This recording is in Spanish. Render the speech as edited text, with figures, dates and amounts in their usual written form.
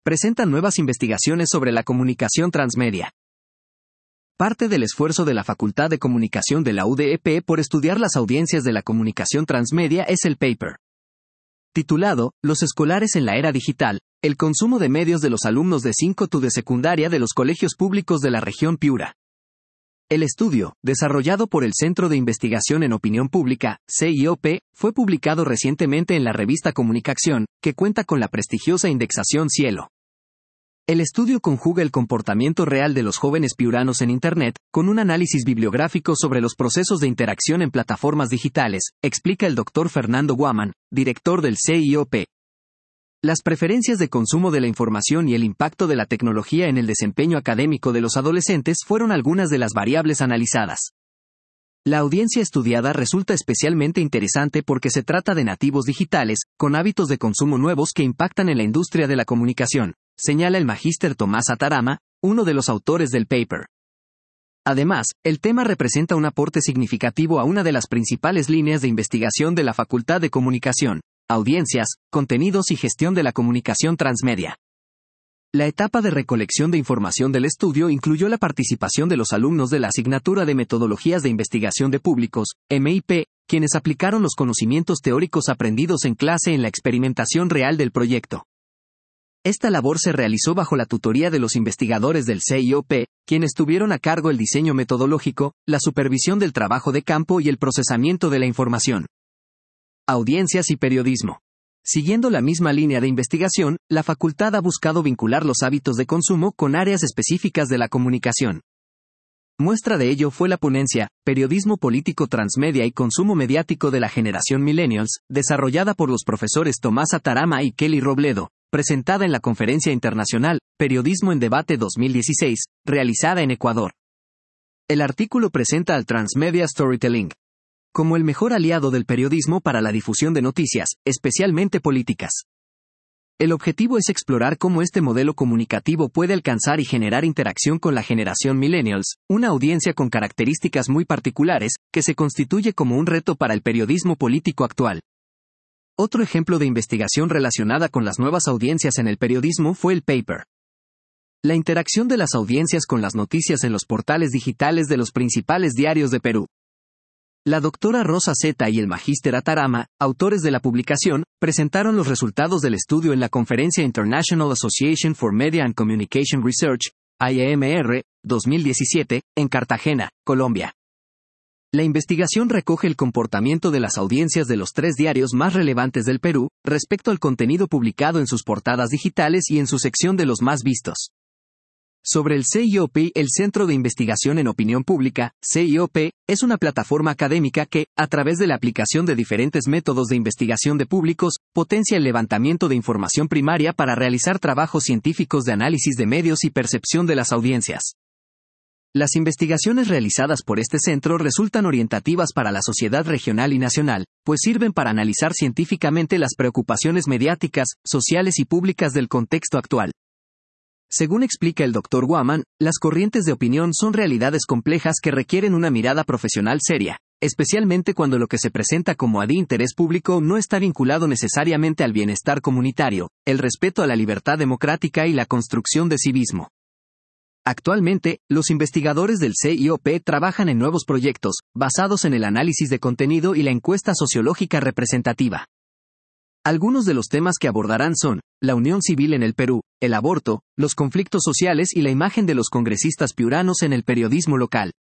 presentan nuevas investigaciones sobre la comunicación transmedia. Parte del esfuerzo de la Facultad de Comunicación de la UDEP por estudiar las audiencias de la comunicación transmedia es el paper titulado Los escolares en la era digital, el consumo de medios de los alumnos de 5 de secundaria de los colegios públicos de la región Piura. El estudio, desarrollado por el Centro de Investigación en Opinión Pública, CIOP, fue publicado recientemente en la revista Comunicación, que cuenta con la prestigiosa indexación Cielo. El estudio conjuga el comportamiento real de los jóvenes piuranos en Internet, con un análisis bibliográfico sobre los procesos de interacción en plataformas digitales, explica el Dr. Fernando Guaman, director del CIOP. Las preferencias de consumo de la información y el impacto de la tecnología en el desempeño académico de los adolescentes fueron algunas de las variables analizadas. La audiencia estudiada resulta especialmente interesante porque se trata de nativos digitales, con hábitos de consumo nuevos que impactan en la industria de la comunicación, señala el magíster Tomás Atarama, uno de los autores del paper. Además, el tema representa un aporte significativo a una de las principales líneas de investigación de la Facultad de Comunicación: audiencias, contenidos y gestión de la comunicación transmedia. La etapa de recolección de información del estudio incluyó la participación de los alumnos de la asignatura de Metodologías de Investigación de Públicos, MIP, quienes aplicaron los conocimientos teóricos aprendidos en clase en la experimentación real del proyecto. Esta labor se realizó bajo la tutoría de los investigadores del CIOP, quienes tuvieron a cargo el diseño metodológico, la supervisión del trabajo de campo y el procesamiento de la información. Audiencias y periodismo. Siguiendo la misma línea de investigación, la facultad ha buscado vincular los hábitos de consumo con áreas específicas de la comunicación. Muestra de ello fue la ponencia Periodismo político transmedia y consumo mediático de la generación Millennials, desarrollada por los profesores Tomás Atarama y Kelly Robledo, presentada en la Conferencia Internacional Periodismo en Debate 2016, realizada en Ecuador. El artículo presenta al Transmedia Storytelling como el mejor aliado del periodismo para la difusión de noticias, especialmente políticas. El objetivo es explorar cómo este modelo comunicativo puede alcanzar y generar interacción con la generación Millennials, una audiencia con características muy particulares, que se constituye como un reto para el periodismo político actual. Otro ejemplo de investigación relacionada con las nuevas audiencias en el periodismo fue el paper. La interacción de las audiencias con las noticias en los portales digitales de los principales diarios de Perú. La doctora Rosa Zeta y el magíster Atarama, autores de la publicación, presentaron los resultados del estudio en la Conferencia International Association for Media and Communication Research, IAMR, 2017, en Cartagena, Colombia. La investigación recoge el comportamiento de las audiencias de los 3 diarios más relevantes del Perú, respecto al contenido publicado en sus portadas digitales y en su sección de los más vistos. Sobre el CIOP, el Centro de Investigación en Opinión Pública, CIOP, es una plataforma académica que, a través de la aplicación de diferentes métodos de investigación de públicos, potencia el levantamiento de información primaria para realizar trabajos científicos de análisis de medios y percepción de las audiencias. Las investigaciones realizadas por este centro resultan orientativas para la sociedad regional y nacional, pues sirven para analizar científicamente las preocupaciones mediáticas, sociales y públicas del contexto actual. Según explica el Dr. Guaman, las corrientes de opinión son realidades complejas que requieren una mirada profesional seria, especialmente cuando lo que se presenta como de interés público no está vinculado necesariamente al bienestar comunitario, el respeto a la libertad democrática y la construcción de civismo. Actualmente, los investigadores del CIOP trabajan en nuevos proyectos, basados en el análisis de contenido y la encuesta sociológica representativa. Algunos de los temas que abordarán son la unión civil en el Perú, el aborto, los conflictos sociales y la imagen de los congresistas piuranos en el periodismo local.